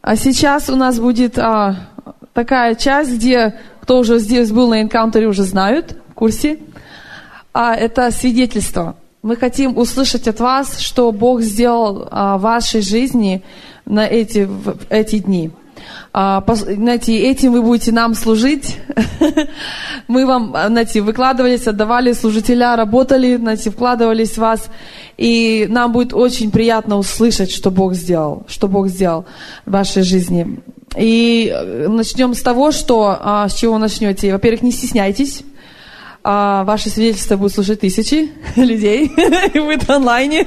А сейчас у нас будет такая часть, где кто уже здесь был на энкаунтере, уже знают, в курсе. Это свидетельство. Мы хотим услышать от вас, что Бог сделал в вашей жизни на эти дни. Знаете, этим вы будете нам служить. Мы вам, знаете, выкладывались, отдавали служителя, работали, знаете, вкладывались в вас. И нам будет очень приятно услышать, что Бог сделал в вашей жизни. И начнем с того, что, с чего начнете. Во-первых, не стесняйтесь. Ваши свидетельства будут слушать тысячи людей, и будет онлайне.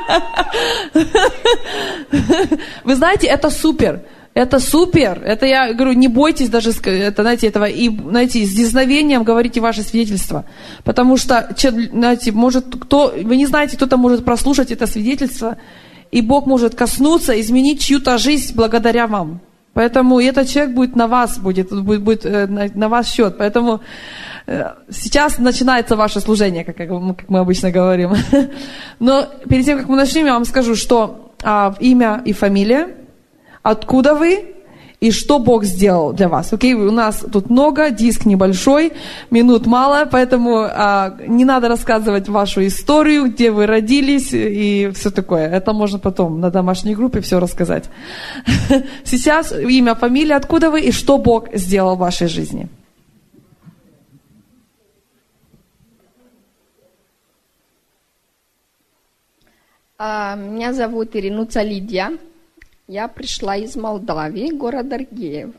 Вы знаете, это супер. Это супер. Это я говорю, не бойтесь даже знаете, этого. И, знаете, с дерзновением говорите ваши свидетельства. Потому что, знаете, вы не знаете, кто-то может прослушать это свидетельство, и Бог может коснуться, изменить чью-то жизнь благодаря вам. Поэтому этот человек будет на вас, будет на ваш счет. Поэтому сейчас начинается ваше служение, как мы обычно говорим. Но перед тем, как мы начнем, я вам скажу, что имя и фамилия, откуда вы и что Бог сделал для вас. Окей, у нас тут много, диск небольшой, минут мало, поэтому не надо рассказывать вашу историю, где вы родились и все такое. Это можно потом на домашней группе все рассказать. Сейчас имя, фамилия, откуда вы и что Бог сделал в вашей жизни. Меня зовут Иринуца Лидия. Я пришла из Молдавии, город Аргеев.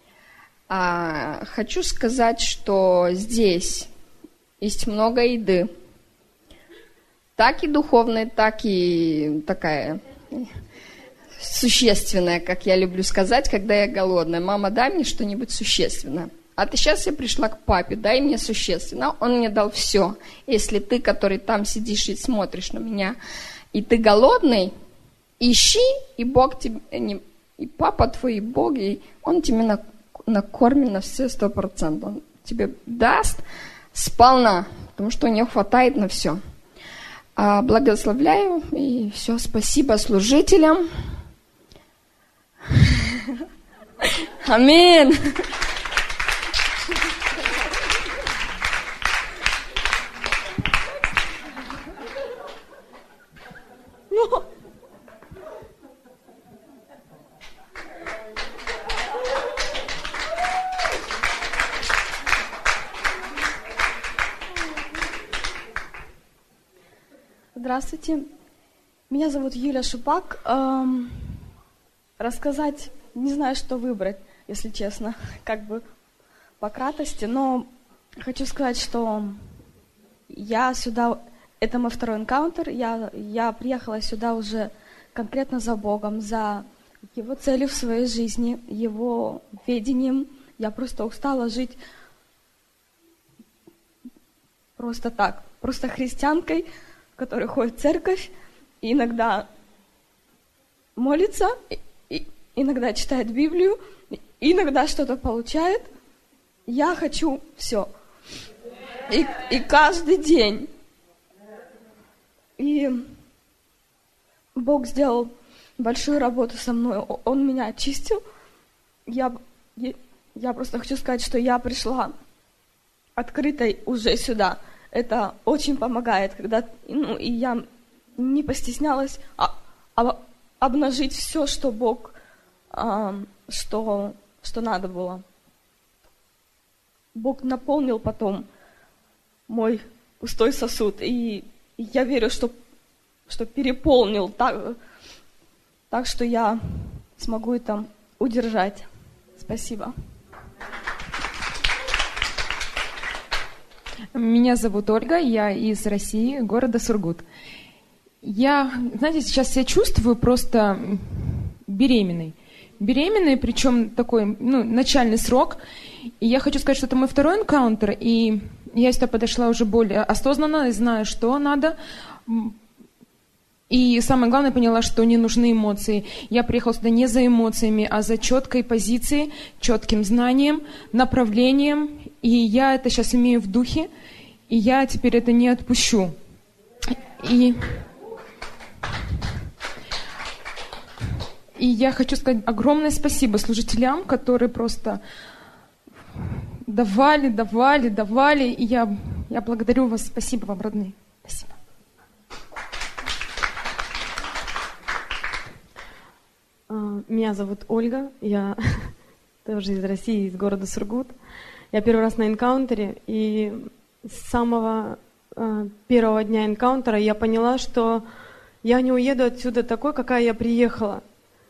Хочу сказать, что здесь есть много еды. Так и духовной, так и такая существенная, как я люблю сказать, когда я голодная. Мама, дай мне что-нибудь существенное. А сейчас я пришла к папе, дай мне существенно. Он мне дал все. Если ты, который там сидишь и смотришь на меня, и ты голодный, ищи, и Бог тебе, и папа твой, и Бог, и он тебе накормит на все 100%. Он тебе даст сполна, потому что у него хватает на все. Благословляю, и все, спасибо служителям. Аминь. Здравствуйте, меня зовут Юлия Шупак. Рассказать, не знаю, что выбрать, если честно, как бы по кратости, но хочу сказать, что я сюда, это мой второй энкаунтер, я приехала сюда уже конкретно за Богом, за Его целью в своей жизни, Его ведением. Я просто устала жить просто так, просто христианкой, который ходит в церковь, и иногда молится, и иногда читает Библию, и иногда что-то получает. Я хочу все. И каждый день. И Бог сделал большую работу со мной. Он меня очистил. Я просто хочу сказать, что я пришла открытой уже сюда. Это очень помогает, когда и я не постеснялась обнажить все, что Бог, что надо было. Бог наполнил потом мой пустой сосуд, и я верю, что переполнил так, что я смогу это удержать. Спасибо. Меня зовут Ольга, я из России, города Сургут. Я, знаете, сейчас себя чувствую просто беременной. Беременной, причем такой, начальный срок. И я хочу сказать, что это мой второй энкаунтер, и я сюда подошла уже более осознанно, знаю, что надо. И самое главное, поняла, что не нужны эмоции. Я приехала сюда не за эмоциями, а за четкой позицией, четким знанием, направлением. И я это сейчас имею в духе, и я теперь это не отпущу. И я хочу сказать огромное спасибо служителям, которые просто давали. И я благодарю вас. Спасибо вам, родные. Спасибо. Меня зовут Ольга. Я тоже из России, из города Сургут. Я первый раз на энкаунтере, и с самого первого дня энкаунтера я поняла, что я не уеду отсюда такой, какая я приехала.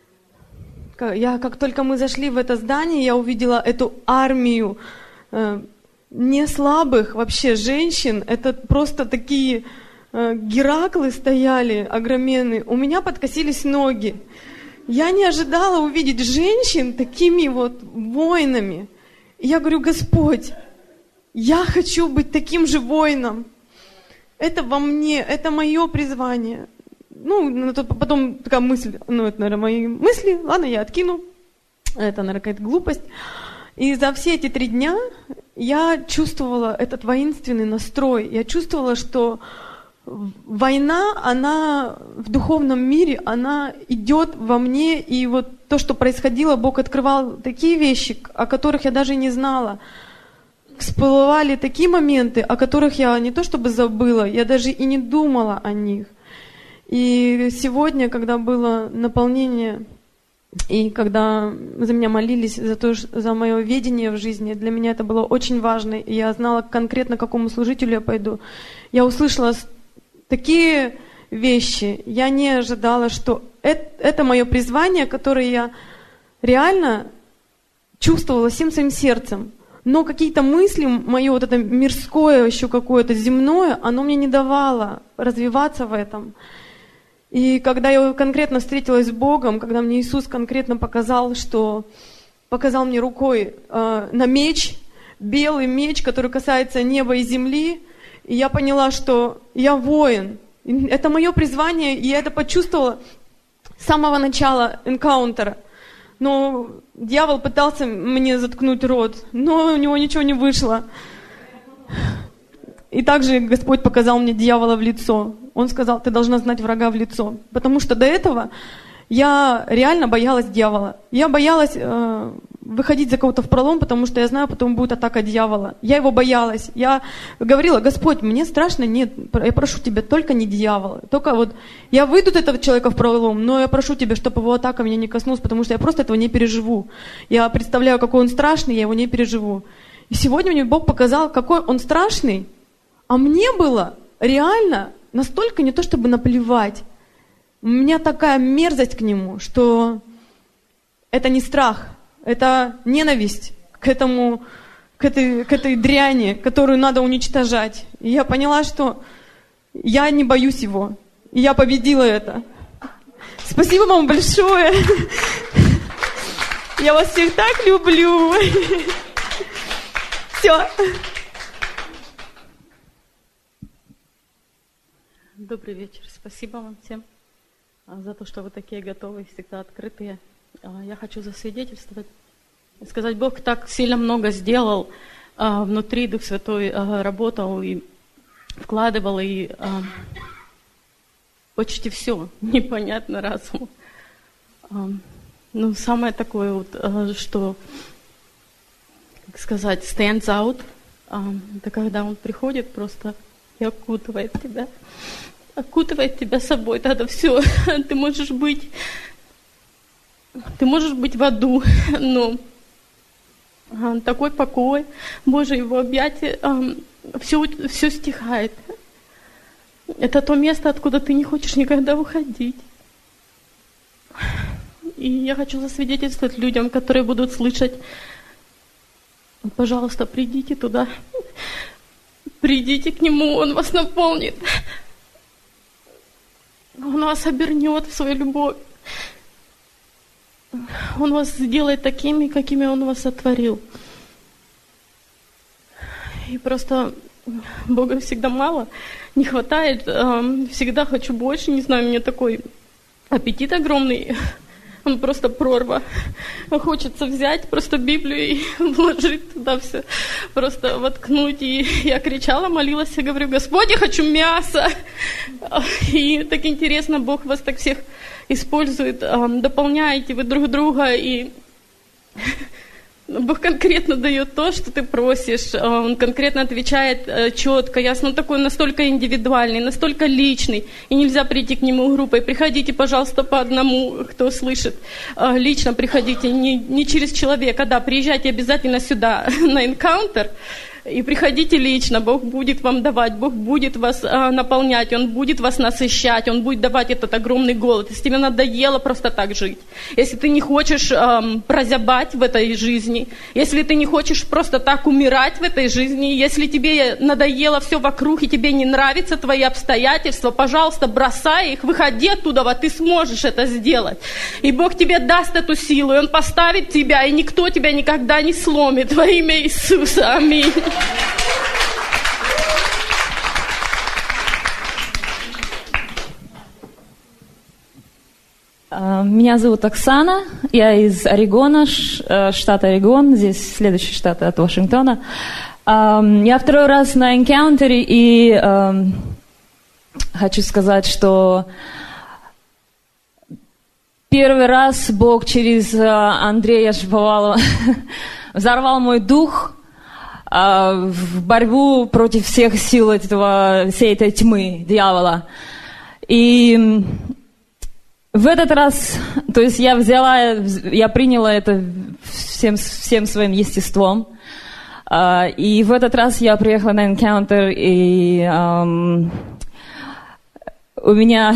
Как только мы зашли в это здание, я увидела эту армию не слабых вообще женщин. Это просто такие Гераклы стояли огроменные. У меня подкосились ноги. Я не ожидала увидеть женщин такими вот воинами. И я говорю: Господь, я хочу быть таким же воином. Это во мне, это мое призвание. Потом такая мысль, это, наверное, мои мысли, ладно, я откину. Это, наверное, какая-то глупость. И за все эти 3 дня я чувствовала этот воинственный настрой. Я чувствовала, что война, она в духовном мире, она идет во мне. И вот то, что происходило, Бог открывал такие вещи, о которых я даже не знала. Всплывали такие моменты, о которых я не то чтобы забыла, я даже и не думала о них. И сегодня, когда было наполнение, и когда за меня молились за мое видение в жизни, для меня это было очень важно. И я знала конкретно, к какому служителю я пойду. Я услышала такие вещи. Я не ожидала, что это мое призвание, которое я реально чувствовала всем своим сердцем. Но какие-то мысли, мое вот это мирское, еще какое-то земное, оно мне не давало развиваться в этом. И когда я конкретно встретилась с Богом, когда мне Иисус конкретно показал мне рукой на меч, белый меч, который касается неба и земли, и я поняла, что я воин. Это мое призвание, и я это почувствовала с самого начала энкаунтера. Но дьявол пытался мне заткнуть рот, но у него ничего не вышло. И также Господь показал мне дьявола в лицо. Он сказал: ты должна знать врага в лицо. Потому что до этого я реально боялась дьявола. Я боялась выходить за кого-то в пролом, потому что я знаю, потом будет атака дьявола. Я его боялась. Я говорила: Господь, мне страшно, нет, я прошу Тебя, только не дьявола. Только вот я выйду от этого человека в пролом, но я прошу Тебя, чтобы его атака меня не коснулась, потому что я просто этого не переживу. Я представляю, какой он страшный, я его не переживу. И сегодня мне Бог показал, какой он страшный, а мне было реально настолько не то чтобы наплевать. У меня такая мерзость к нему, что это не страх, это ненависть к этой дряни, которую надо уничтожать. И я поняла, что я не боюсь его, и я победила это. Спасибо вам большое. Я вас всех так люблю. Все. Добрый вечер. Спасибо вам всем за то, что вы такие готовые, всегда открытые. Я хочу засвидетельствовать и сказать: Бог так сильно много сделал внутри, Дух Святой работал и вкладывал, и почти все непонятно разуму. Самое такое вот, что, как сказать, stands out, это когда Он приходит просто и окутывает тебя собой, тогда все, ты можешь быть в аду, но такой покой, Боже, Его объятие, все стихает. Это то место, откуда ты не хочешь никогда выходить. И я хочу засвидетельствовать людям, которые будут слышать: пожалуйста, придите туда, придите к Нему, Он вас наполнит. Он вас обернет в свою любовь. Он вас сделает такими, какими Он вас сотворил. И просто Бога всегда мало, не хватает, всегда хочу больше, не знаю, у меня такой аппетит огромный он просто прорва. Хочется взять просто Библию и вложить туда все, просто воткнуть. И я кричала, молилась, и говорю: Господь, я хочу мясо. И так интересно, Бог вас так всех использует, дополняете вы друг друга, и Бог конкретно дает то, что ты просишь, Он конкретно отвечает четко, ясно, Он такой настолько индивидуальный, настолько личный, и нельзя прийти к Нему группой. Приходите, пожалуйста, по одному, кто слышит, лично приходите, не через человека, да, приезжайте обязательно сюда на энкаунтер, и приходите лично, Бог будет вам давать, Бог будет вас наполнять, Он будет вас насыщать, Он будет давать этот огромный голод. Если тебе надоело просто так жить, если ты не хочешь прозябать в этой жизни, если ты не хочешь просто так умирать в этой жизни, если тебе надоело все вокруг и тебе не нравятся твои обстоятельства, пожалуйста, бросай их, выходи оттуда, ты сможешь это сделать. И Бог тебе даст эту силу, и Он поставит тебя, и никто тебя никогда не сломит во имя Иисуса. Аминь. Меня зовут Оксана, я из Орегона, штата Орегон, здесь следующий штат от Вашингтона. Я второй раз на энкаунтере, и хочу сказать, что первый раз Бог через Андрея Шаповалова взорвал мой дух в борьбу против всех сил всей этой тьмы, дьявола. И в этот раз, то есть я приняла это всем своим естеством. И в этот раз я приехала на энкаунтер, и у меня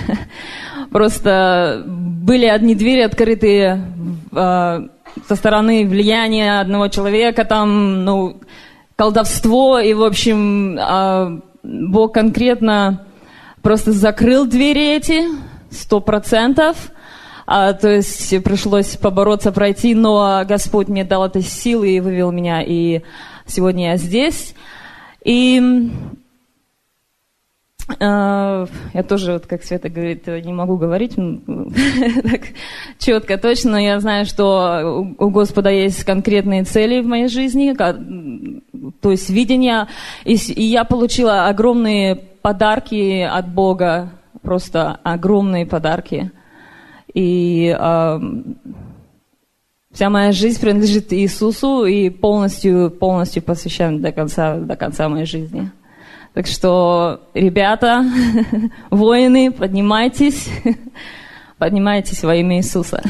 просто были одни двери открытые со стороны влияния одного человека, там, колдовство, и, в общем, Бог конкретно просто закрыл двери эти, 100%, то есть пришлось побороться, пройти, но Господь мне дал этой силы и вывел меня, и сегодня я здесь. И я тоже, как Света говорит, не могу говорить так четко, точно, но я знаю, что у Господа есть конкретные цели в моей жизни, то есть видение, и я получила огромные подарки от Бога, просто огромные подарки, и вся моя жизнь принадлежит Иисусу, и полностью посвящаю до конца моей жизни. Так что, ребята, воины, поднимайтесь во имя Иисуса.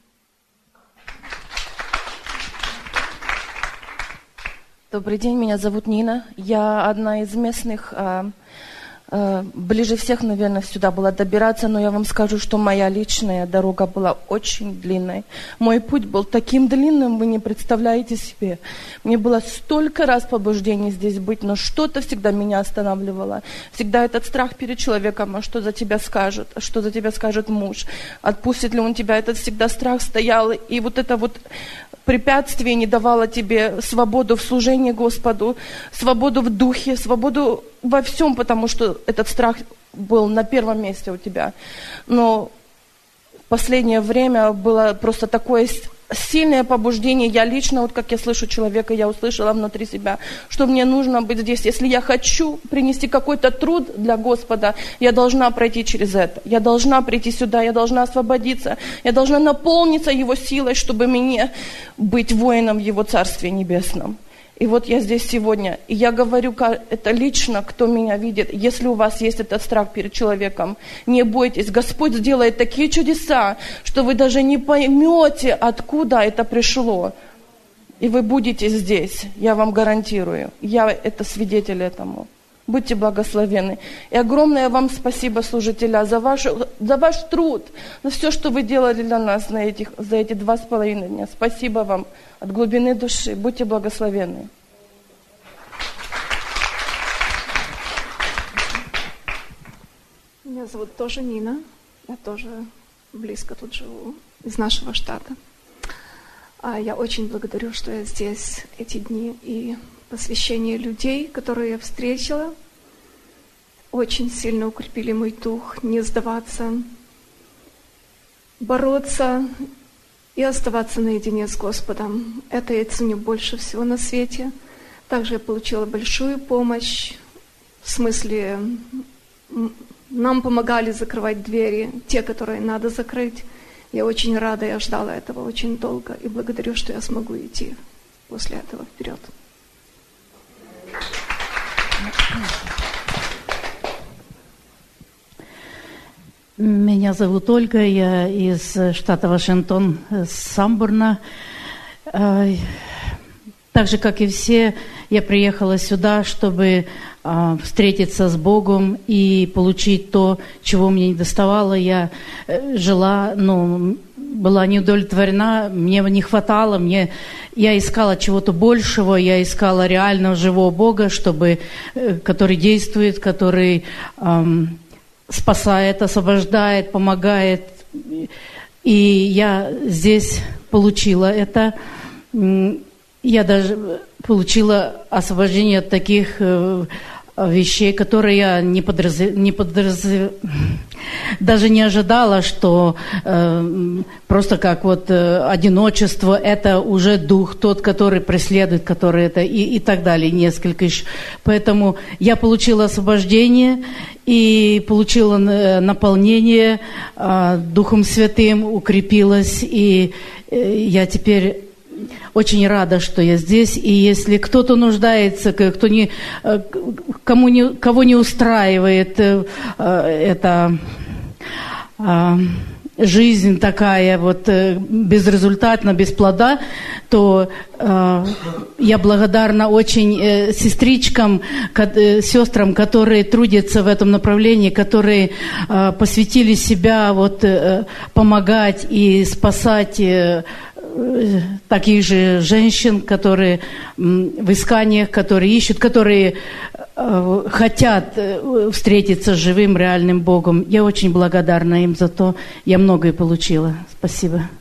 Добрый день, меня зовут Нина. Я одна из местных, ближе всех, наверное, сюда была добираться, но я вам скажу, что моя личная дорога была очень длинной. Мой путь был таким длинным, вы не представляете себе. Мне было столько раз побуждений здесь быть, но что-то всегда меня останавливало. Всегда этот страх перед человеком, а что за тебя скажет муж, отпустит ли он тебя, этот всегда страх стоял, и вот это вот препятствие не давало тебе свободу в служении Господу, свободу в духе, свободу во всем, потому что этот страх был на первом месте у тебя. Но в последнее время было просто такое сильное побуждение. Я лично, вот как я слышу человека, я услышала внутри себя, что мне нужно быть здесь. Если я хочу принести какой-то труд для Господа, я должна пройти через это. Я должна прийти сюда, я должна освободиться, я должна наполниться Его силой, чтобы мне быть воином в Его Царстве Небесном. И вот я здесь сегодня, и я говорю это лично, кто меня видит. Если у вас есть этот страх перед человеком, не бойтесь. Господь сделает такие чудеса, что вы даже не поймете, откуда это пришло. И вы будете здесь, я вам гарантирую. Я это свидетель этому. Будьте благословенны. И огромное вам спасибо, служителя, за ваш труд, за все, что вы делали для нас за эти 2,5 дня. Спасибо вам от глубины души. Будьте благословенны. Меня зовут тоже Нина. Я тоже близко тут живу, из нашего штата. Я очень благодарю, что я здесь эти дни. И посвящение людей, которые я встретила, очень сильно укрепили мой дух, не сдаваться, бороться и оставаться наедине с Господом. Это я ценю больше всего на свете. Также я получила большую помощь, в смысле, нам помогали закрывать двери, те, которые надо закрыть. Я очень рада, я ждала этого очень долго, и благодарю, что я смогу идти после этого вперед. Меня зовут Ольга, я из штата Вашингтон, с Самбурна. Так же, как и все, я приехала сюда, чтобы встретиться с Богом и получить то, чего мне не доставало. Я жила, была не удовлетворена, мне не хватало, я искала чего-то большего, я искала реального живого Бога, который действует, который спасает, освобождает, помогает. И я здесь получила это. Я даже получила освобождение от таких вещей, которые я даже не ожидала, что просто как одиночество, это уже дух тот, который преследует, который это и так далее, несколько еще. Поэтому я получила освобождение и получила наполнение Духом Святым, укрепилась, и я теперь очень рада, что я здесь, и если кто-то нуждается, кого не устраивает эта жизнь такая безрезультатно, без плода, то я благодарна очень сестричкам, сестрам, которые трудятся в этом направлении, которые посвятили себя помогать и спасать таких же женщин, которые в исканиях, которые ищут, которые хотят встретиться с живым, реальным Богом. Я очень благодарна им за то. Я многое получила. Спасибо.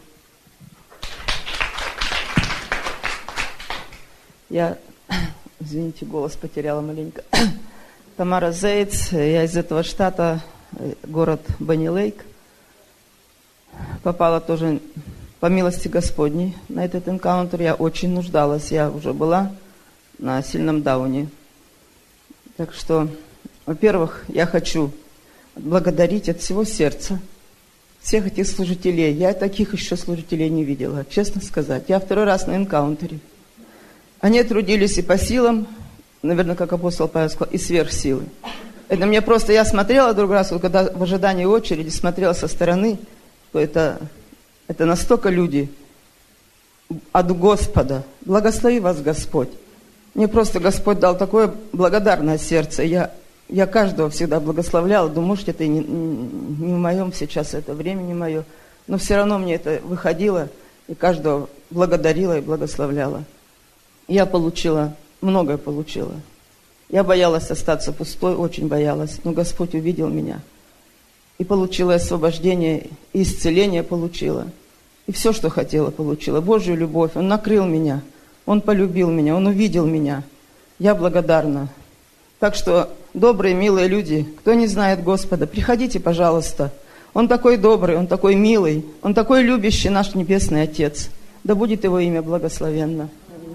Я, извините, голос потеряла маленько. Тамара Зейц, я из этого штата, город Банни-Лейк. Попала тоже по милости Господней на этот энкаунтер. Я очень нуждалась. Я уже была на сильном дауне. Так что, во-первых, я хочу благодарить от всего сердца всех этих служителей. Я таких еще служителей не видела, честно сказать. Я второй раз на энкаунтере. Они трудились и по силам, наверное, как апостол Павел сказал, и сверх силы. Это мне просто, я смотрела другой раз, когда в ожидании очереди, смотрела со стороны, то это настолько люди от Господа. Благослови вас Господь. Мне просто Господь дал такое благодарное сердце. Я каждого всегда благословляла. Думаю, может, это и не в моем сейчас, это время не мое. Но все равно мне это выходило. И каждого благодарила и благословляла. Я многое получила. Я боялась остаться пустой, очень боялась. Но Господь увидел меня. И получила освобождение, и исцеление получила. И все, что хотела, получила. Божью любовь. Он накрыл меня. Он полюбил меня. Он увидел меня. Я благодарна. Так что, добрые, милые люди, кто не знает Господа, приходите, пожалуйста. Он такой добрый, Он такой милый, Он такой любящий наш Небесный Отец. Да будет Его имя благословенно.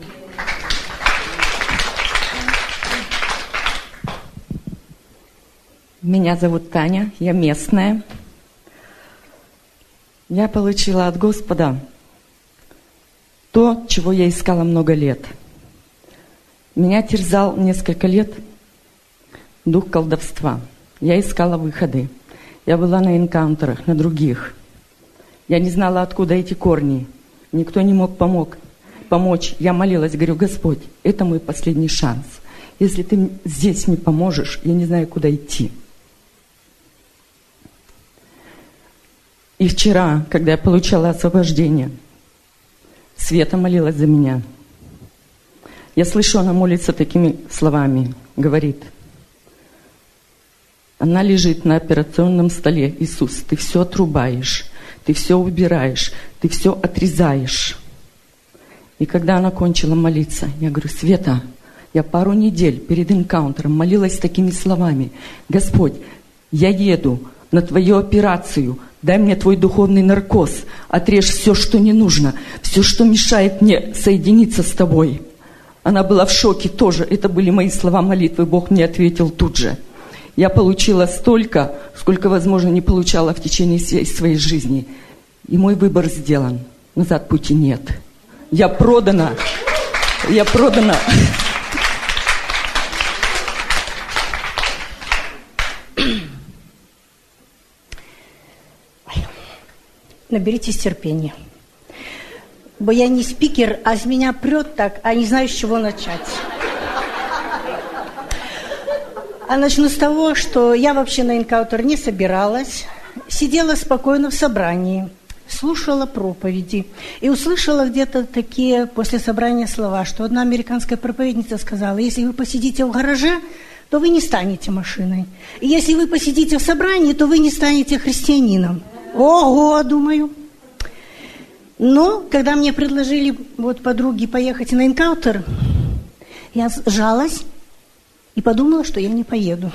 Меня зовут Таня, я местная. Я получила от Господа то, чего я искала много лет. Меня терзал несколько лет дух колдовства. Я искала выходы. Я была на энкаунтерах, на других. Я не знала, откуда эти корни. Никто не мог помочь. Я молилась, говорю, Господь, это мой последний шанс. Если ты здесь не поможешь, я не знаю, куда идти. И вчера, когда я получала освобождение, Света молилась за меня. Я слышу, она молится такими словами. Говорит, она лежит на операционном столе. Иисус, ты все отрубаешь, ты все убираешь, ты все отрезаешь. И когда она кончила молиться, я говорю, Света, я пару недель перед энкаунтером молилась такими словами. Господь, я еду на Твою операцию. Дай мне Твой духовный наркоз. Отрежь все, что не нужно, все, что мешает мне соединиться с Тобой. Она была в шоке тоже. Это были мои слова молитвы. Бог мне ответил тут же. Я получила столько, сколько, возможно, не получала в течение всей своей жизни. И мой выбор сделан. Назад пути нет. Я продана. Я продана. Наберитесь терпения. Бо я не спикер, а с меня прет так, а не знаю, с чего начать. А начну с того, что я вообще на энкаунтер не собиралась. Сидела спокойно в собрании, слушала проповеди и услышала где-то такие после собрания слова, что одна американская проповедница сказала: если вы посидите в гараже, то вы не станете машиной. И если вы посидите в собрании, то вы не станете христианином. Ого, думаю. Но когда мне предложили подруги поехать на энкаунтер, я сжалась и подумала, что я не поеду.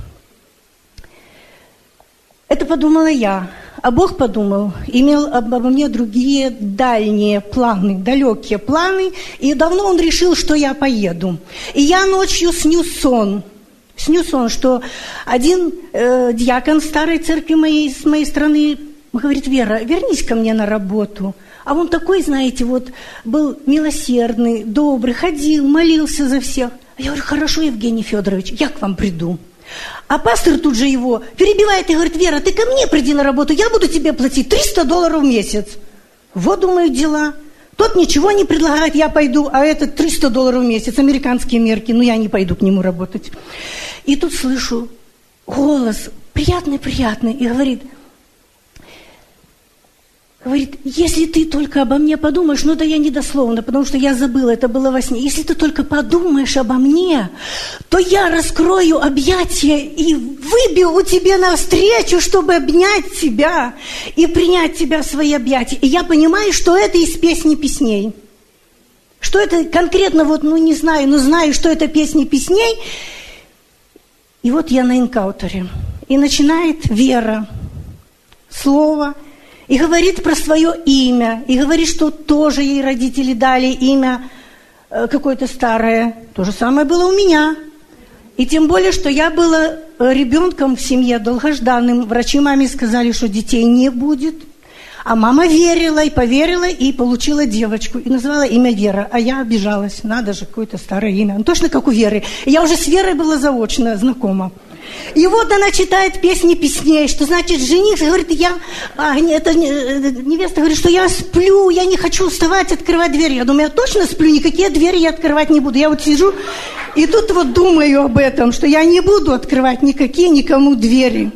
Это подумала я, а Бог подумал, имел обо мне другие дальние планы, далекие планы, и давно Он решил, что я поеду. И я ночью сню сон, что один диакон старой церкви с моей страны говорит: Вера, вернись ко мне на работу. А он такой, знаете, был милосердный, добрый, ходил, молился за всех. Я говорю: хорошо, Евгений Федорович, я к вам приду. А пастор тут же его перебивает и говорит: Вера, ты ко мне приди на работу, я буду тебе платить $300 в месяц. Вот, думаю, дела. Тот ничего не предлагает, я пойду, а этот $300 в месяц, американские мерки, я не пойду к нему работать. И тут слышу голос приятный, и говорит, если ты только обо мне подумаешь, да я недословно, потому что я забыла, это было во сне. Если ты только подумаешь обо мне, то я раскрою объятия и выбегу тебе навстречу, чтобы обнять тебя и принять тебя в свои объятия. И я понимаю, что это из песни песней. Что это конкретно, не знаю, но знаю, что это песни песней. И я на энкаунтере. И начинает Вера слово. И говорит про свое имя, и говорит, что тоже ей родители дали имя какое-то старое. То же самое было у меня. И тем более, что я была ребенком в семье долгожданным. Врачи маме сказали, что детей не будет. А мама верила и поверила, и получила девочку. И назвала имя Вера. А я обижалась. Надо же, какое-то старое имя. Точно как у Веры. Я уже с Верой была заочно знакома. И она читает песни песней, что значит жених, говорит, невеста говорит, что я сплю, я не хочу вставать, открывать дверь. Я думаю, я точно сплю, никакие двери я открывать не буду. Я сижу и тут думаю об этом, что я не буду открывать никому двери.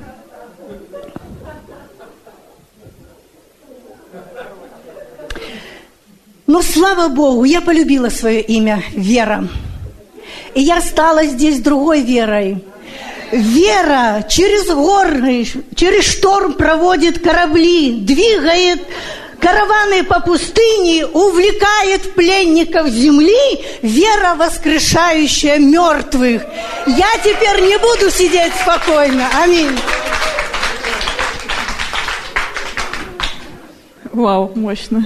Но слава Богу, я полюбила свое имя Вера. И я стала здесь другой Верой. Вера через горы, через шторм проводит корабли, двигает караваны по пустыне, увлекает пленников земли. Вера, воскрешающая мертвых. Я теперь не буду сидеть спокойно. Аминь. Вау, мощно.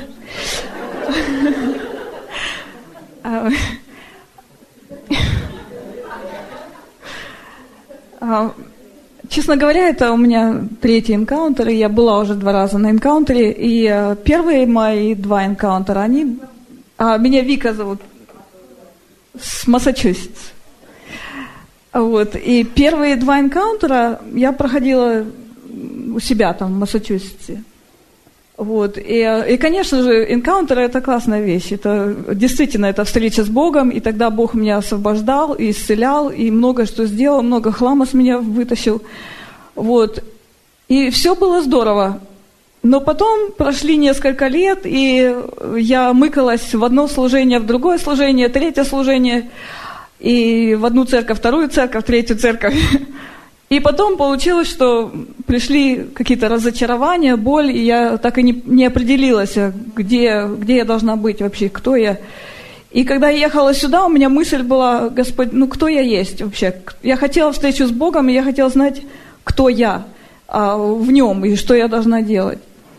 Честно говоря, это у меня 3-й энкаунтер, и я была уже 2 раза на энкаунтере, и первые мои 2 энкаунтера, меня Вика зовут, с Массачусетс. И первые 2 энкаунтера я проходила у себя там в Массачусетсе. И, конечно же, энкаунтер – это классная вещь. Это действительно это встреча с Богом, и тогда Бог меня освобождал, и исцелял, и много что сделал, много хлама с меня вытащил. И все было здорово. Но потом прошли несколько лет, и я мыкалась в одно служение, в другое служение, 3-е служение, и в одну церковь, 2-ю церковь, 3-ю церковь. И потом получилось, что пришли какие-то разочарования, боль, и я так и не определилась, где я должна быть вообще, кто я. И когда я ехала сюда, у меня мысль была: Господь, кто я есть вообще? Я хотела встречу с Богом, и я хотела знать, кто я. в нем и что я должна делать.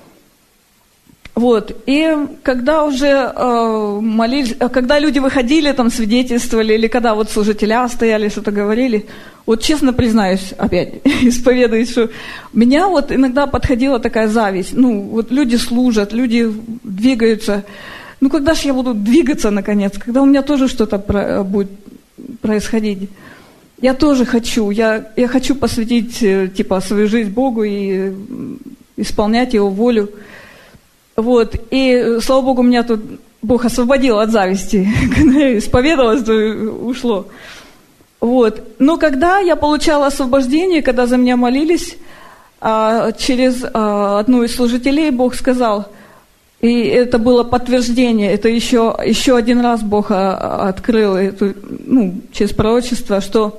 Вот. И когда уже молились, когда люди выходили, там свидетельствовали, или когда вот служителя стояли, что-то говорили, вот честно признаюсь, опять исповедуюсь, что меня вот иногда подходила такая зависть. Ну, вот люди служат, люди двигаются. Ну, когда же я буду двигаться, наконец? Когда у меня тоже что-то будет происходить? Я тоже хочу. Я хочу посвятить, типа, свою жизнь Богу и исполнять Его волю. Вот. И, слава Богу, меня тут Бог освободил от зависти. Когда я исповедовалась, то ушло. Вот. Но когда я получала освобождение, когда за меня молились, через одну из служителей Бог сказал, и это было подтверждение, это еще один раз Бог открыл это, через пророчество, что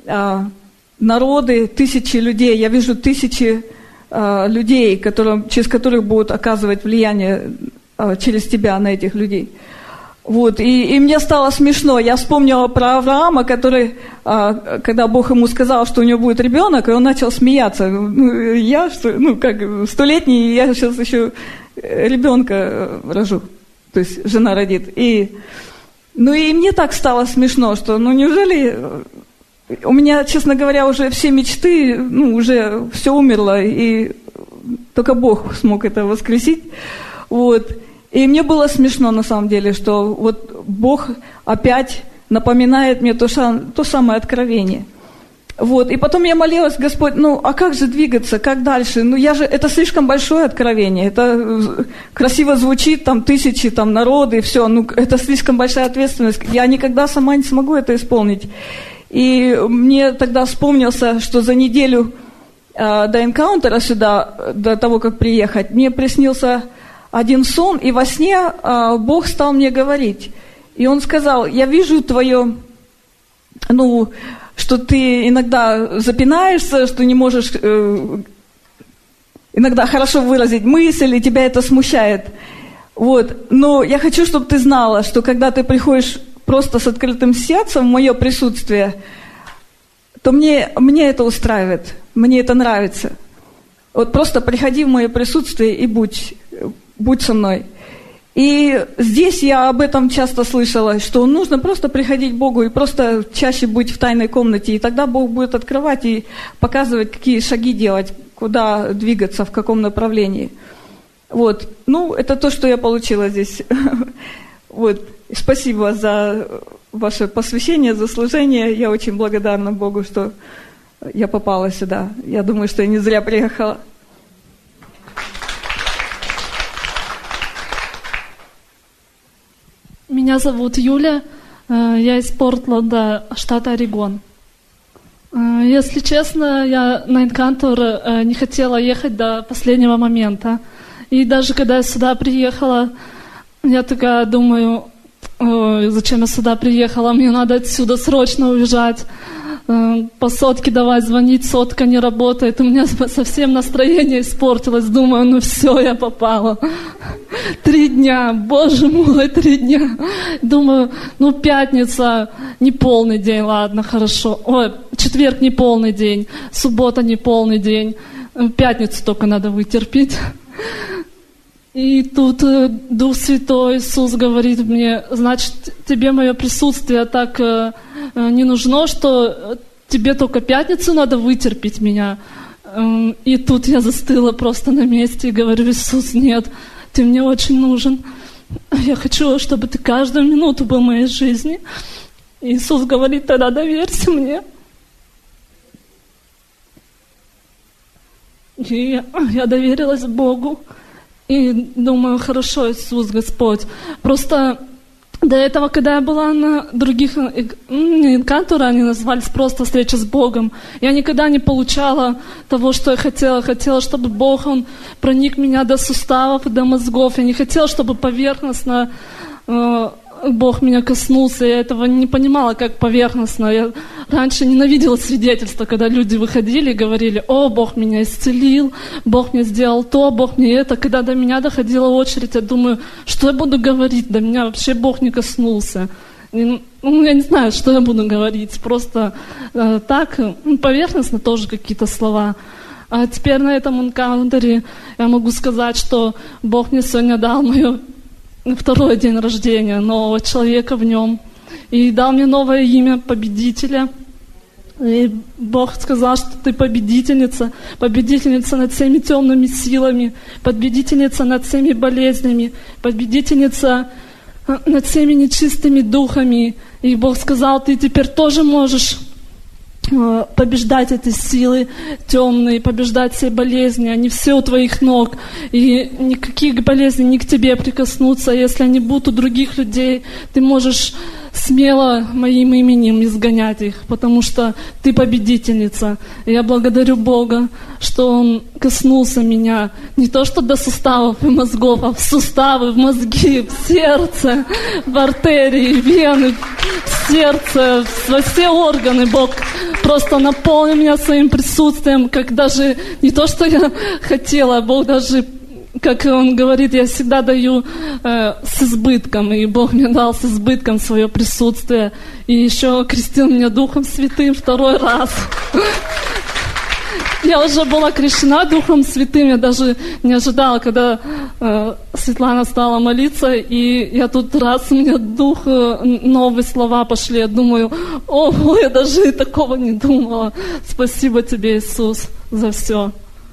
народы, тысячи людей, я вижу тысячи людей, через которых будут оказывать влияние через тебя на этих людей. Вот, и мне стало смешно. Я вспомнила про Авраама, который, когда Бог ему сказал, что у него будет ребенок, и он начал смеяться. Я, как 100-летний, я сейчас еще ребенка рожу. То есть жена родит. И мне так стало смешно, что, неужели... У меня, честно говоря, уже все мечты, уже все умерло, и только Бог смог это воскресить. Вот. И мне было смешно, на самом деле, что вот Бог опять напоминает мне то самое откровение. Вот. И потом я молилась, Господь, а как же двигаться, как дальше? Это слишком большое откровение, это красиво звучит, там тысячи, там народы, все, это слишком большая ответственность, я никогда сама не смогу это исполнить. И мне тогда вспомнился, что за неделю до энкаунтера сюда, до того, как приехать, мне приснился один сон, и во сне Бог стал мне говорить. И Он сказал, я вижу твое, что ты иногда запинаешься, что не можешь иногда хорошо выразить мысль, и тебя это смущает. Вот. Но я хочу, чтобы ты знала, что когда ты приходишь просто с открытым сердцем в мое присутствие, то мне это устраивает, мне это нравится. Вот просто приходи в мое присутствие и будь со мной. И здесь я об этом часто слышала, что нужно просто приходить к Богу и просто чаще быть в тайной комнате, и тогда Бог будет открывать и показывать, какие шаги делать, куда двигаться, в каком направлении. Вот. Это то, что я получила здесь. Вот. Спасибо за ваше посвящение, за служение. Я очень благодарна Богу, что я попала сюда. Я думаю, что я не зря приехала. Меня зовут Юля. Я из Портленда, штата Орегон. Если честно, я на энкаунтер не хотела ехать до последнего момента. И даже когда я сюда приехала, я такая думаю, зачем я сюда приехала, мне надо отсюда срочно уезжать, по сотке давай звонить, сотка не работает, у меня совсем настроение испортилось, думаю, все, я попала. 3 дня, боже мой, 3 дня. Думаю, пятница, не полный день, ладно, хорошо. Четверг не полный день, суббота не полный день, пятницу только надо вытерпеть. И тут Дух Святой, Иисус говорит мне, значит, тебе мое присутствие так не нужно, что тебе только пятницу надо вытерпеть меня. И тут я застыла просто на месте и говорю, Иисус, нет, ты мне очень нужен. Я хочу, чтобы ты каждую минуту был в моей жизни. И Иисус говорит, тогда доверься мне. И я доверилась Богу. И думаю, хорошо, Иисус, Господь. Просто до этого, когда я была на других энкаунтерах, они назывались просто встреча с Богом, я никогда не получала того, что я хотела. Хотела, чтобы Бог, Он проник меня до суставов и до мозгов. Я не хотела, чтобы поверхностно Бог меня коснулся. Я этого не понимала, как поверхностно. Я раньше ненавидела свидетельства, когда люди выходили и говорили, Бог меня исцелил, Бог мне сделал то, Бог мне это. Когда до меня доходила очередь, я думаю, что я буду говорить? До меня вообще Бог не коснулся. Я не знаю, что я буду говорить. Просто так, поверхностно тоже какие-то слова. А теперь на этом энкаунтере я могу сказать, что Бог мне сегодня дал мой второй день рождения, нового человека в нем. И дал мне новое имя победителя. И Бог сказал, что ты победительница, победительница над всеми темными силами, победительница над всеми болезнями, победительница над всеми нечистыми духами. И Бог сказал, ты теперь тоже можешь побеждать эти силы темные, побеждать все болезни, они все у твоих ног, и никаких болезней не к тебе прикоснутся. Если они будут у других людей, ты можешь смело моим именем изгонять их, потому что ты победительница. И я благодарю Бога, что Он коснулся меня не то что до суставов и мозгов, а в суставы, в мозги, в сердце, в артерии, в вены, в сердце, во все органы. Бог просто наполнил меня своим присутствием, как даже не то, что я хотела, Бог даже, как Он говорит, я всегда даю с избытком, и Бог мне дал с избытком свое присутствие, и еще крестил меня Духом Святым второй раз. Я уже была крещена Духом Святым, я даже не ожидала, когда Светлана стала молиться, и я тут раз, у меня Дух, новые слова пошли, я думаю, ого, я даже такого не думала. Спасибо тебе, Иисус, за все.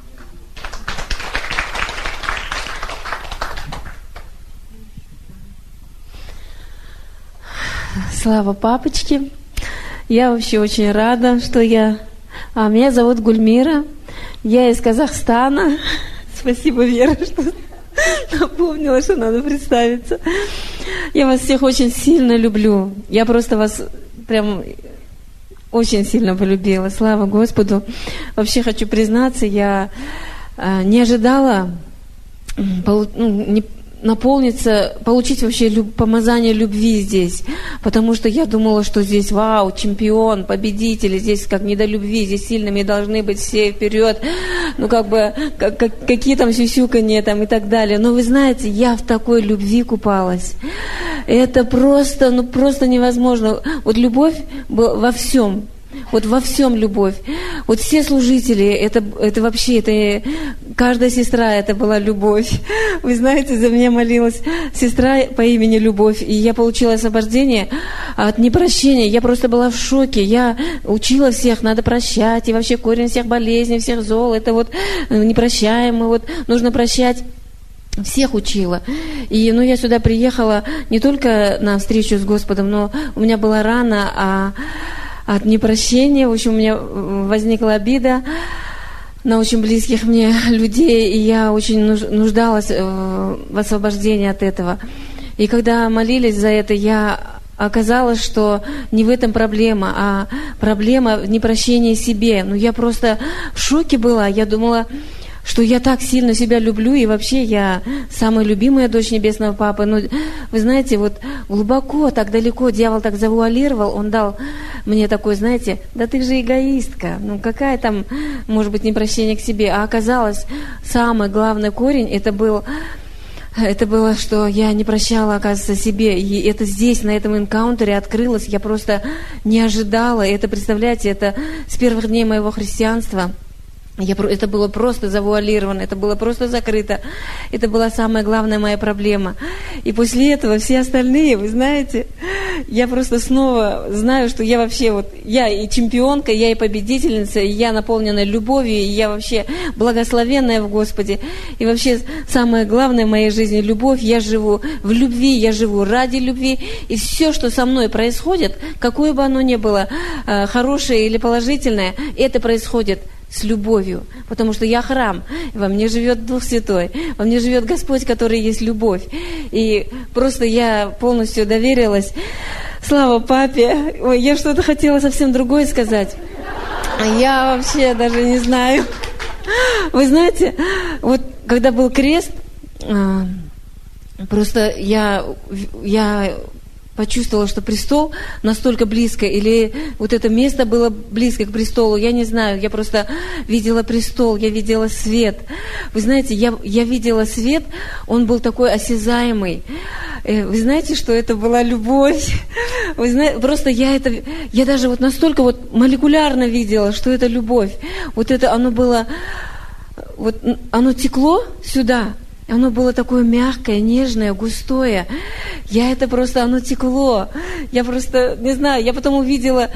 Слава папочке. Я вообще очень рада, что меня зовут Гульмира. Я из Казахстана. Спасибо, Вера, что напомнила, что надо представиться. Я вас всех очень сильно люблю. Я просто вас прям очень сильно полюбила. Слава Господу. Вообще хочу признаться, я не ожидала получить вообще помазание любви здесь, потому что я думала, что здесь, вау, чемпион, победитель, здесь как не до любви, здесь сильными должны быть все вперед, какие там сюсюканье там и так далее. Но вы знаете, я в такой любви купалась. Это просто невозможно. Вот любовь во всем. Вот во всем любовь. Вот все служители, это вообще, каждая сестра, это была любовь. Вы знаете, за меня молилась сестра по имени Любовь, и я получила освобождение от непрощения. Я просто была в шоке. Я учила всех, надо прощать, и вообще корень всех болезней, всех зол, это вот непрощаемый, вот нужно прощать. Всех учила. И я сюда приехала не только на встречу с Господом, но у меня была рана от непрощения. В общем, у меня возникла обида на очень близких мне людей, и я очень нуждалась в освобождении от этого. И когда молились за это, оказалось, что не в этом проблема, а проблема в непрощении себе. Я просто в шоке была. Я думала, что я так сильно себя люблю, и вообще я самая любимая дочь Небесного Папы. Но вы знаете, вот глубоко, так далеко дьявол так завуалировал, он дал мне такой, знаете, да ты же эгоистка, какая там, может быть, непрощение к себе. А оказалось, самый главный корень, это было, что я не прощала, оказывается, себе. И это здесь, на этом энкаунтере открылось, я просто не ожидала. Это, представляете, это с первых дней моего христианства. Это было просто завуалировано, это было просто закрыто. Это была самая главная моя проблема. И после этого все остальные, вы знаете, я просто снова знаю, что я вообще я и чемпионка, я и победительница, и я наполнена любовью, и я вообще благословенная в Господе. И вообще самое главное в моей жизни — любовь. Я живу в любви, я живу ради любви. И все, что со мной происходит, какое бы оно ни было, хорошее или положительное, это происходит с любовью, потому что я храм, во мне живет Дух Святой, во мне живет Господь, который есть любовь. И просто я полностью доверилась. Слава Папе! Ой, я что-то хотела совсем другое сказать. Я вообще даже не знаю. Вы знаете, вот когда был крест, просто я почувствовала, что престол настолько близко, или вот это место было близко к престолу, я не знаю, я просто видела престол, я видела свет. Вы знаете, я видела свет, он был такой осязаемый. Вы знаете, что это была любовь? Вы знаете, просто я даже настолько молекулярно видела, что это любовь. Вот это оно было вот оно текло сюда, оно было такое мягкое, нежное, густое. Оно текло. Я просто, не знаю, я потом увидела,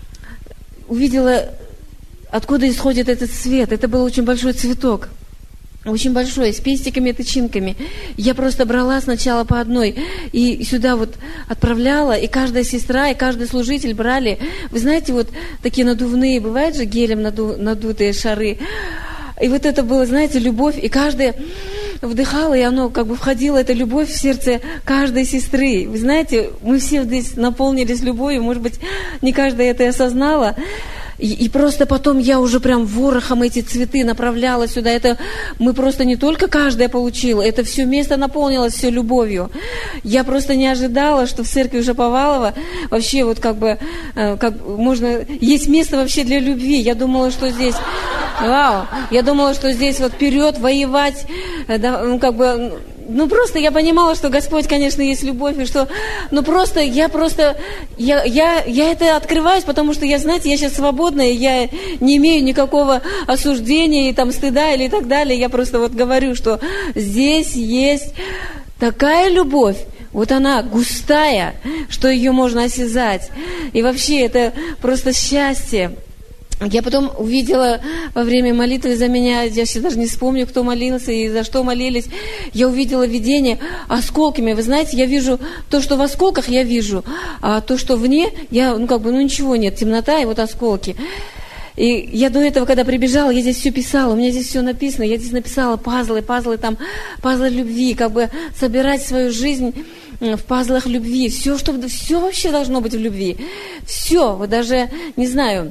откуда исходит этот цвет. Это был очень большой цветок. Очень большой, с пестиками и тычинками. Я просто брала сначала по одной и сюда вот отправляла, и каждая сестра, и каждый служитель брали. Вы знаете, вот такие надувные, бывают же гелем надутые шары. И вот это было, знаете, любовь, и каждая вдыхала, и оно как бы входила, эта любовь в сердце каждой сестры. Вы знаете, мы все здесь наполнились любовью, может быть, не каждая это и осознала. И просто потом я уже прям ворохом эти цветы направляла сюда. Это мы просто не только каждая получила, это все место наполнилось все любовью. Я просто не ожидала, что в церкви Шаповалова вообще вот как можно... Есть место вообще для любви. Я думала, что здесь... Я думала, что здесь вот вперед воевать, просто я понимала, что Господь, конечно, есть любовь, и что, я это открываюсь, потому что я сейчас свободна, и я не имею никакого осуждения, и там стыда, или и так далее. Я просто вот говорю, что здесь есть такая любовь, вот она густая, что ее можно осязать. И вообще это просто счастье. Я потом увидела во время молитвы за меня, я сейчас даже не вспомню, кто молился и за что молились, я увидела видение осколками. Вы знаете, я вижу то, что в осколках я вижу, а то, что вне, ничего нет, темнота и вот осколки. И я до этого, когда прибежала, я здесь все писала, у меня здесь все написано, я здесь написала пазлы любви, собирать свою жизнь в пазлах любви, все вообще должно быть в любви. Все, вот даже, не знаю...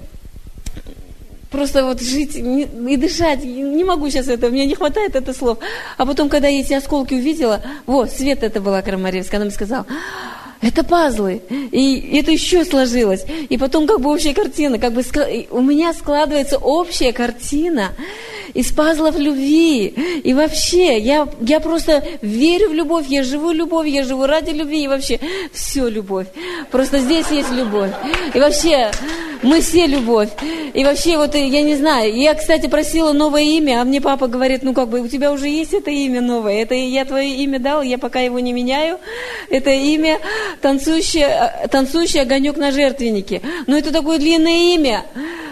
Просто вот жить и дышать, не могу сейчас этого, мне не хватает это слов. А потом, когда я эти осколки увидела, Света это была Крамаревская, она мне сказала, это пазлы, и это еще сложилось. И потом общая картина, у меня складывается общая картина из пазлов любви. И вообще, я просто верю в любовь, я живу любовь, я живу ради любви, и вообще все любовь. Просто здесь есть любовь. И вообще, мы все любовь. И вообще, я не знаю, я, кстати, просила новое имя, а мне папа говорит, у тебя уже есть это имя новое, это я твое имя дал, я пока его не меняю. Это имя танцующий огонек на жертвеннике. Это такое длинное имя.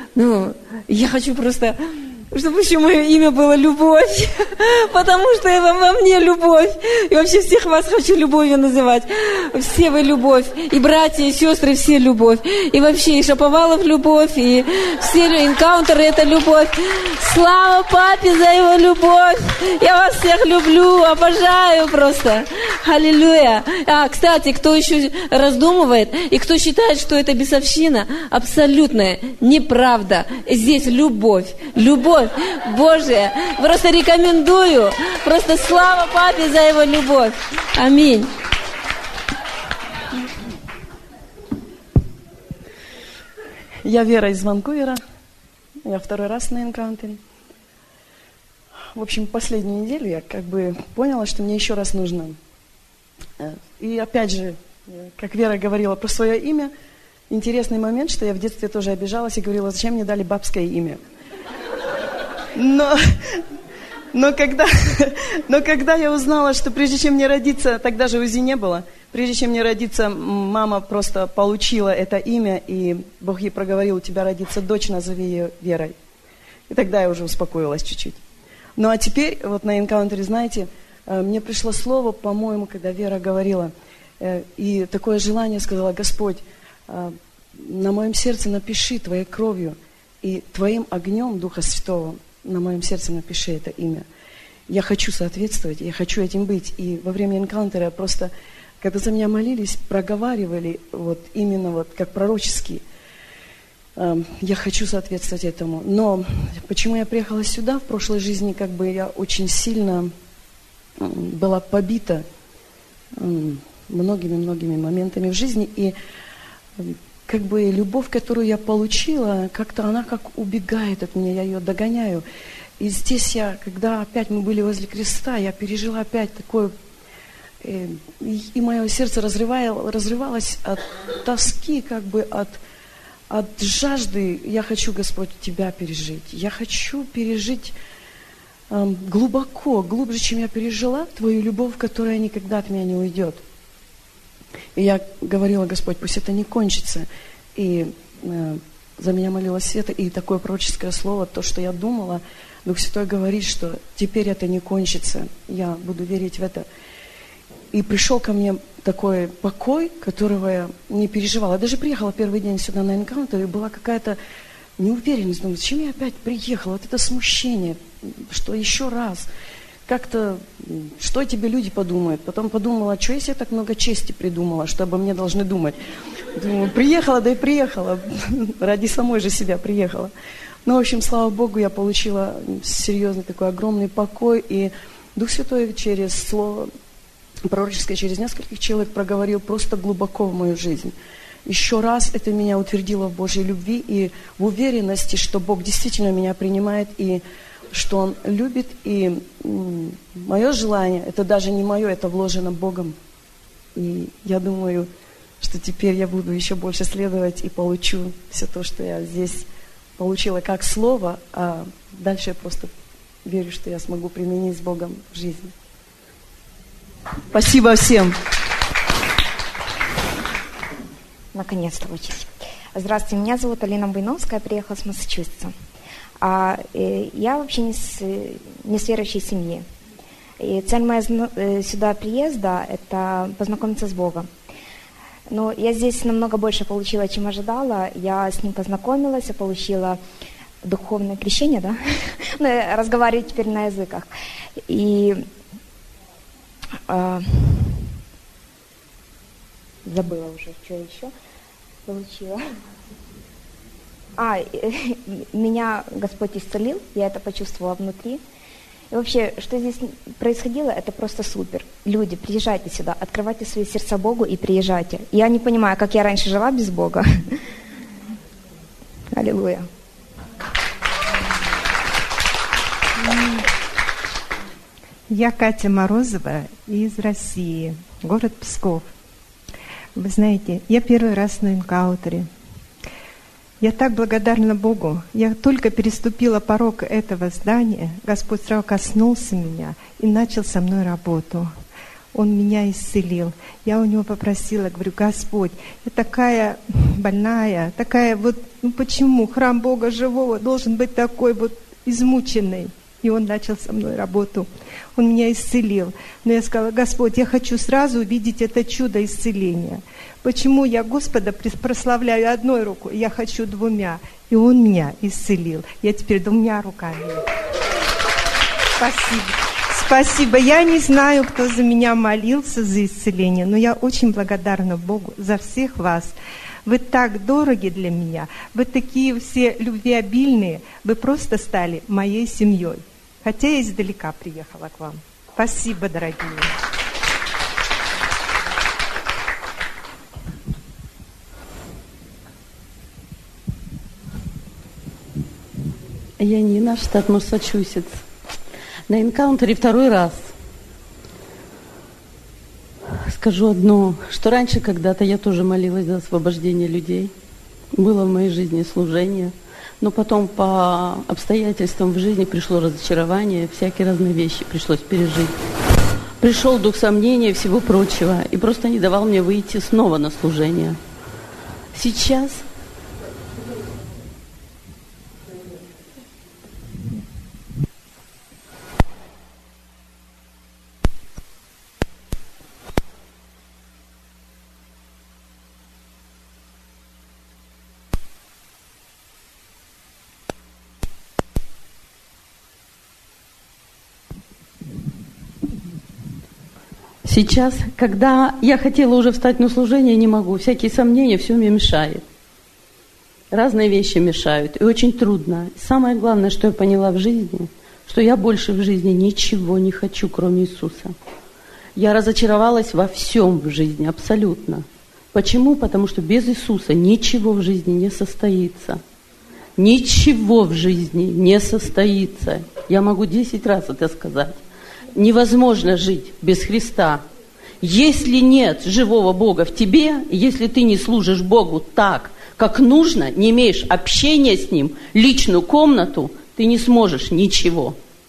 Я хочу просто... Чтобы еще мое имя было любовь, потому что во мне любовь. И вообще всех вас хочу любовью называть. Все вы любовь. И братья, и сестры, все любовь. И вообще и Шаповалов любовь, и все энкаунтеры это любовь. Слава папе за его любовь. Я вас всех люблю, обожаю просто. Аллилуйя. Кстати, кто еще раздумывает, и кто считает, что это бесовщина, абсолютная неправда. Здесь любовь. Любовь Божия. Просто рекомендую. Просто слава папе за его любовь. Аминь. Я Вера из Ванкувера. Я второй раз на энкаунтере. В общем, последнюю неделю я поняла, что мне еще раз нужно. И опять же, как Вера говорила про свое имя, интересный момент, что я в детстве тоже обижалась и говорила, зачем мне дали бабское имя. Но когда я узнала, что прежде чем мне родиться, тогда же УЗИ не было, прежде чем мне родиться, мама просто получила это имя, и Бог ей проговорил, у тебя родится дочь, назови ее Верой. И тогда я уже успокоилась чуть-чуть. Ну а теперь, на энкаунтере, знаете, мне пришло слово, по-моему, когда Вера говорила, и такое желание сказала, Господь, на моем сердце напиши Твоей кровью и Твоим огнем Духа Святого, на моем сердце напиши это имя. Я хочу соответствовать, я хочу этим быть. И во время энкаунтера просто, когда за меня молились, проговаривали именно как пророчески. Я хочу соответствовать этому. Но почему я приехала сюда? В прошлой жизни я очень сильно была побита многими моментами в жизни. И любовь, которую я получила, она убегает от меня, я ее догоняю. И здесь когда опять мы были возле креста, я пережила опять такое, и мое сердце разрывалось от тоски, от жажды. Я хочу, Господь, Тебя пережить. Я хочу пережить глубоко, глубже, чем я пережила, Твою любовь, которая никогда от меня не уйдет. И я говорила: Господь, пусть это не кончится. И за меня молилась Света, и такое пророческое слово, то, что я думала, Дух Святой говорит, что теперь это не кончится. Я буду верить в это. И пришел ко мне такой покой, которого я не переживала. Я даже приехала первый день сюда на энкаунтер, и была какая-то неуверенность. Думаю, зачем я опять приехала? Вот это смущение, что еще раз. Как-то, что тебе люди подумают? Потом подумала, что если я так много чести придумала, что обо мне должны думать? Думаю, приехала, да и приехала. Ради самой же себя приехала. Ну, в общем, слава Богу, я получила серьезный такой огромный покой. И Дух Святой через слово пророческое, через нескольких человек проговорил просто глубоко в мою жизнь. Еще раз это меня утвердило в Божьей любви и в уверенности, что Бог действительно меня принимает и что Он любит. И мое желание, это даже не мое, это вложено Богом. И я думаю, что теперь я буду еще больше следовать и получу все то, что я здесь получила как слово, а дальше я просто верю, что я смогу применить с Богом в жизни. Спасибо всем. Наконец-то учись. Здравствуйте, меня зовут Алина Буйновская, я приехала с Массачусетса. Я вообще не с верующей семьи. И цель моего сюда приезда – это познакомиться с Богом. Но я здесь намного больше получила, чем ожидала. Я с Ним познакомилась, я получила духовное крещение, да? Разговариваю теперь на языках. И забыла уже, что еще получила. Меня Господь исцелил, я это почувствовала внутри. И вообще, что здесь происходило, это просто супер. Люди, приезжайте сюда, открывайте свои сердца Богу и приезжайте. Я не понимаю, как я раньше жила без Бога. Аллилуйя. Я Катя Морозова из России, город Псков. Вы знаете, я первый раз на энкаунтере. Я так благодарна Богу. Я только переступила порог этого здания, Господь сразу коснулся меня и начал со мной работу. Он меня исцелил. Я у Него попросила, говорю: Господь, я такая больная, такая вот, почему храм Бога живого должен быть такой вот измученный? И Он начал со мной работу. Он меня исцелил. Но я сказала: Господь, я хочу сразу увидеть это чудо исцеления. Почему я Господа прославляю одной рукой, я хочу двумя. И Он меня исцелил. Я теперь двумя руками. Спасибо. Спасибо. Я не знаю, кто за меня молился за исцеление, но я очень благодарна Богу за всех вас. Вы так дороги для меня. Вы такие все любвеобильные. Вы просто стали моей семьей. Хотя я издалека приехала к вам. Спасибо, дорогие. Я Нина, штат Массачусетс. На энкаунтере второй раз. Скажу одно, что раньше когда-то я тоже молилась за освобождение людей. Было в моей жизни служение. Но потом по обстоятельствам в жизни пришло разочарование, всякие разные вещи пришлось пережить. Пришел дух сомнения и всего прочего, и просто не давал мне выйти снова на служение. Сейчас Сейчас, когда я хотела уже встать на служение, не могу. Всякие сомнения, все мне мешает. Разные вещи мешают, и очень трудно. Самое главное, что я поняла в жизни, что я больше в жизни ничего не хочу, кроме Иисуса. Я разочаровалась во всем в жизни, абсолютно. Почему? Потому что без Иисуса ничего в жизни не состоится. Ничего в жизни не состоится. Я могу 10 раз это сказать. Невозможно жить без Христа. Если нет живого Бога в тебе, если ты не служишь Богу так, как нужно, не имеешь общения с Ним, личную комнату, ты не сможешь ничего.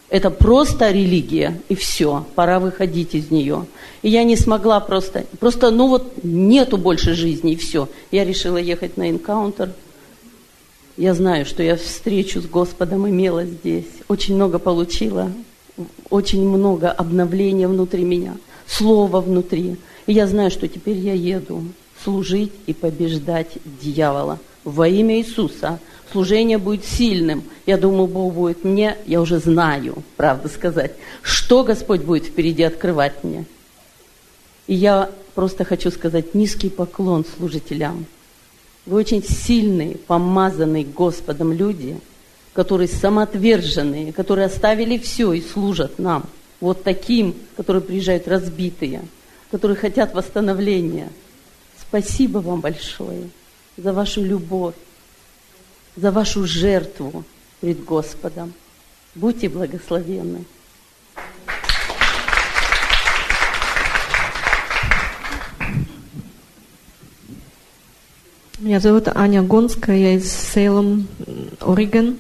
Это просто религия, и все, пора выходить из нее. И я не смогла просто нету больше жизни, и все. Я решила ехать на энкаунтер. Я знаю, что я встречу с Господом имела здесь. Очень много получила, очень много обновления внутри меня, слова внутри. И я знаю, что теперь я еду служить и побеждать дьявола. Во имя Иисуса. Служение будет сильным. Я думаю, Бог будет мне, я уже знаю, правду сказать, что Господь будет впереди открывать мне. И я просто хочу сказать низкий поклон служителям. Вы очень сильные, помазанные Господом люди, которые самоотверженные, которые оставили все и служат нам. Вот таким, которые приезжают разбитые, которые хотят восстановления. Спасибо вам большое за вашу любовь, за вашу жертву пред Господом. Будьте благословенны. Меня зовут Аня Гонская, я из Сейлем, Орегон.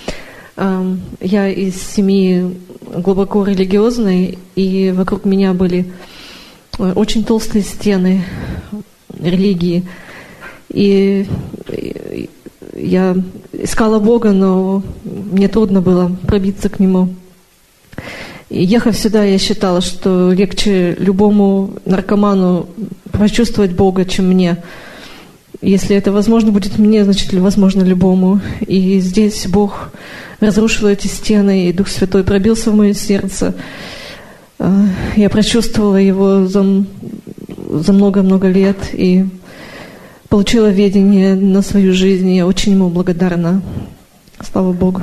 Я из семьи глубоко религиозной, и вокруг меня были очень толстые стены религии. И я искала Бога, но мне трудно было пробиться к Нему. И ехав сюда, я считала, что легче любому наркоману почувствовать Бога, чем мне. Если это возможно будет мне, значит, возможно любому. И здесь Бог разрушил эти стены, и Дух Святой пробился в мое сердце. Я прочувствовала Его за много-много лет и получила ведение на свою жизнь. Я очень Ему благодарна. Слава Богу.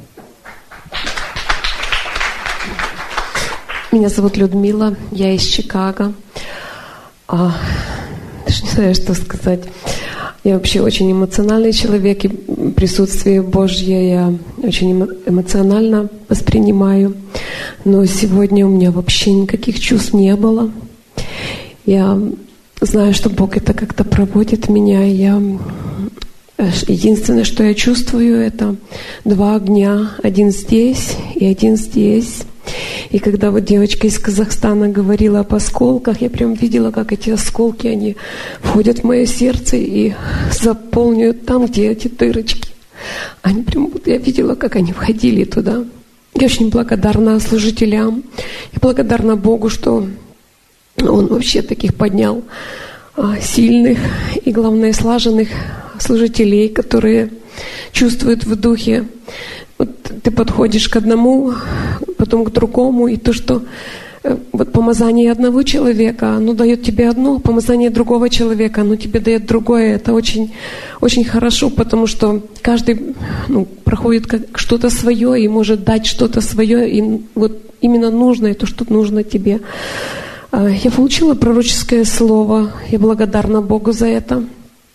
Меня зовут Людмила, я из Чикаго. Даже не знаю, что сказать. Я вообще очень эмоциональный человек, и присутствие Божье я очень эмоционально воспринимаю. Но сегодня у меня вообще никаких чувств не было. Я знаю, что Бог это как-то проводит меня. Единственное, что я чувствую, это два огня. Один здесь и один здесь. И когда вот девочка из Казахстана говорила об осколках, я прям видела, как эти осколки, они входят в мое сердце и заполняют там, где эти дырочки. Они прям, я видела, как они входили туда. Я очень благодарна служителям. Я благодарна Богу, что Он вообще таких поднял сильных и, главное, слаженных служителей, которые чувствуют в духе. Вот ты подходишь к одному, потом к другому, и то, что вот помазание одного человека, оно дает тебе одно, помазание другого человека, оно тебе дает другое. Это очень, очень хорошо, потому что каждый проходит как что-то свое и может дать что-то свое, и вот именно нужное, то, что нужно тебе. Я получила пророческое слово, я благодарна Богу за это.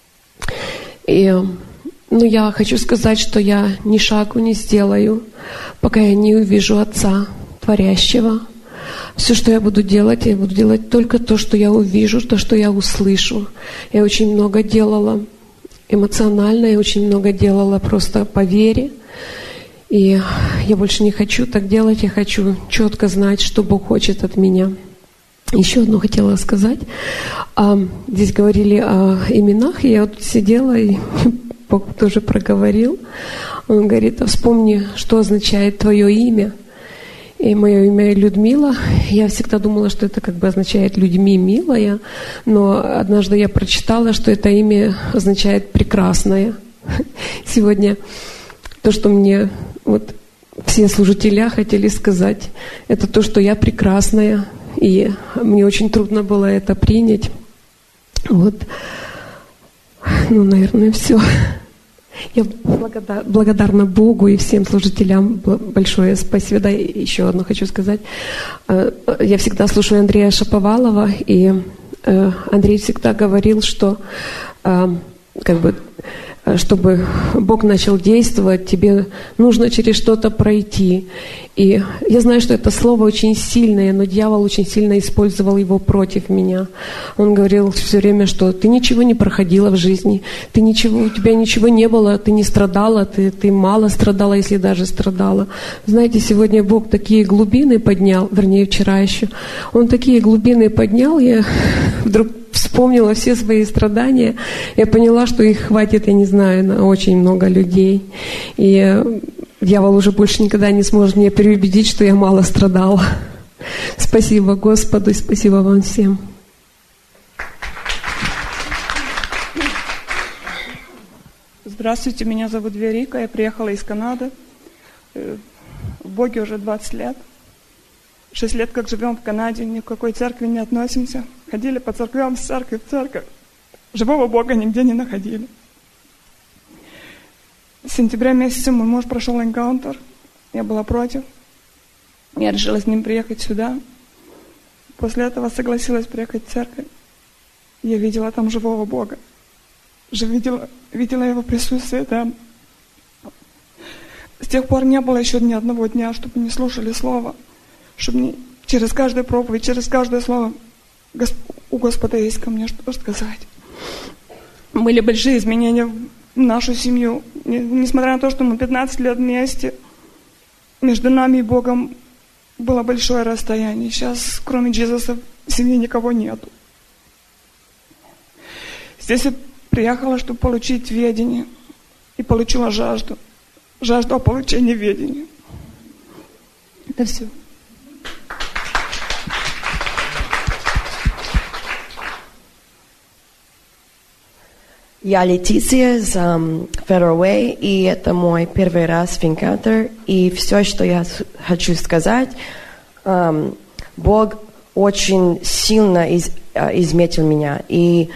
Но я хочу сказать, что я ни шагу не сделаю, пока я не увижу Отца Творящего. Все, что я буду делать только то, что я увижу, то, что я услышу. Я очень много делала эмоционально, я очень много делала просто по вере. И я больше не хочу так делать, я хочу четко знать, что Бог хочет от меня. Еще одно хотела сказать. Здесь говорили о именах, и я вот сидела и Бог тоже проговорил. Он говорит: вспомни, что означает твое имя. И мое имя Людмила. Я всегда думала, что это как бы означает «людьми милая», но однажды я прочитала, что это имя означает «прекрасная». Сегодня то, что мне вот все служителя хотели сказать, это то, что я прекрасная, и мне очень трудно было это принять. Вот. Наверное, все. Я благодарна Богу и всем служителям. Большое спасибо. Да, еще одно хочу сказать. Я всегда слушаю Андрея Шаповалова, и Андрей всегда говорил, что чтобы Бог начал действовать, тебе нужно через что-то пройти. И я знаю, что это слово очень сильное, но дьявол очень сильно использовал его против меня. Он говорил все время, что ты ничего не проходила в жизни, у тебя ничего не было, ты не страдала, ты мало страдала, если даже страдала. Знаете, сегодня Бог такие глубины поднял, вернее, вчера еще, Он такие глубины поднял, я вдруг вспомнила все свои страдания, я поняла, что их хватит, я не знаю, на очень много людей. И дьявол уже больше никогда не сможет меня переубедить, что я мало страдала. Спасибо Господу и спасибо вам всем. Здравствуйте, меня зовут Верика, я приехала из Канады. В Боге уже 20 лет. 6 лет, как живем в Канаде, ни к какой церкви не относимся. Ходили по церквям, с церкви в церковь. Живого Бога нигде не находили. В сентябре месяце мой муж прошел энкаунтер. Я была против. Я решила с ним приехать сюда. После этого согласилась приехать в церковь. Я видела там живого Бога. Видела Его присутствие там. С тех пор не было еще ни одного дня, чтобы не слушали Слово. Чтобы не, через каждую проповедь, через каждое слово у Господа есть ко мне что сказать. Были большие изменения в нашу семью. Несмотря на то, что мы 15 лет вместе, между нами и Богом было большое расстояние. Сейчас, кроме Иисуса, в семье никого нету. Здесь я приехала, чтобы получить ведение. И получила жажду. Жажду о получении ведения. Это все. Я Летиция из Federal Way, и это мой первый раз в Encounter. И все, что я хочу сказать, Бог очень сильно изметил меня, и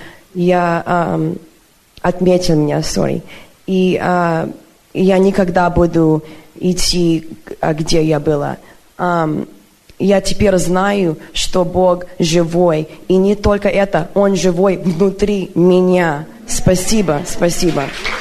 отметил меня, И я никогда буду идти, где я была. Я теперь знаю, что Бог живой. И не только это, Он живой внутри меня. Спасибо, спасибо.